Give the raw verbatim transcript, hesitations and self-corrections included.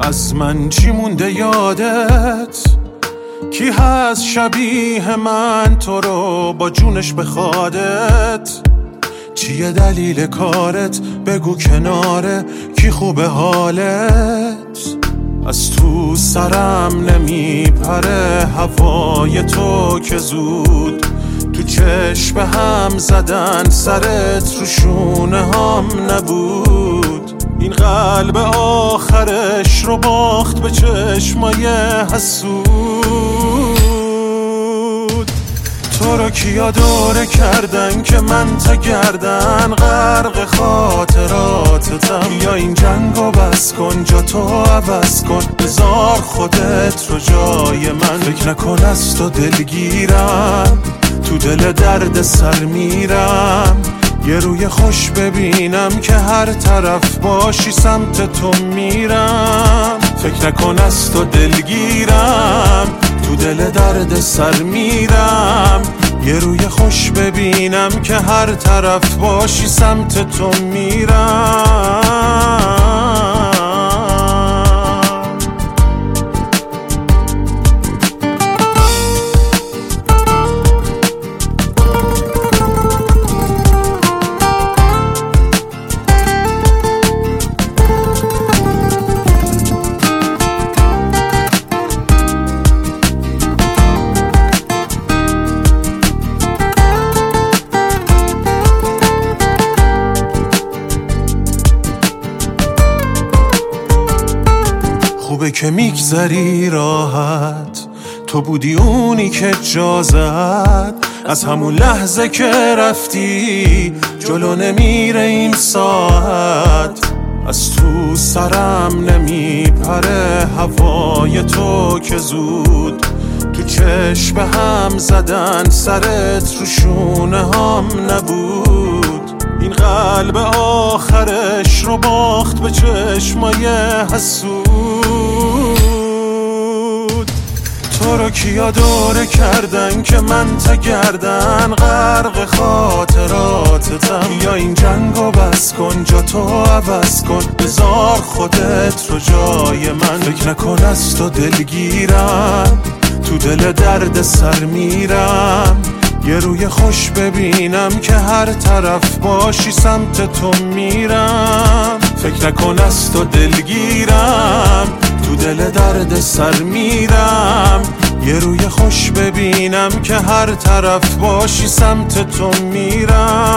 از من چی مونده یادت؟ کی هست شبیه من تو رو با جونش بخوادت؟ چیه دلیل کارت؟ بگو کناره کی خوبه حالت؟ از تو سرم نمیپره هوای تو که زود تو چشم هم زدن سرت رو شونه هم نبود. این قلب آخرش رو باخت به چشمای حسود. تو رو کیا دوره کردن که من تا گردن غرق خاطراتتم؟ یا این جنگو بس کن جا تو عوض کن بذار خودت رو جای من. فکر نکن از تو دلگیرم تو دل درد سر میرم یه روی خوش ببینم که هر طرف باشی سمت تو میرم. فکر نکن از تو دلگیرم تو دل درد سر میرم یه روی خوش ببینم که هر طرف باشی سمت تو میرم. خوبه که میگذری راحت تو بودی اونی که جا زد. از همون لحظه که رفتی جلو نمیره این ساعت. از تو سرم نمیپره هوای تو که زود تو چشم هم زدن سرت رو شونه هم نبود. این قلب آخرش رو باخت به چشمای حسود. تو رو کیا دوره کردن که من تا گردن غرق خاطراتتم؟ یا این جنگو بس کن جا تو عوض کن بذار خودت رو جای من. فکر نکن از تو دلگیرم تو دل درد سر میرم یه روی خوش ببینم که هر طرف باشی سمت تو میرم. فکر نکن از تو دلگیرم تو دل درد سر میرم یه روی خوش ببینم که هر طرف باشی سمت تو میرم.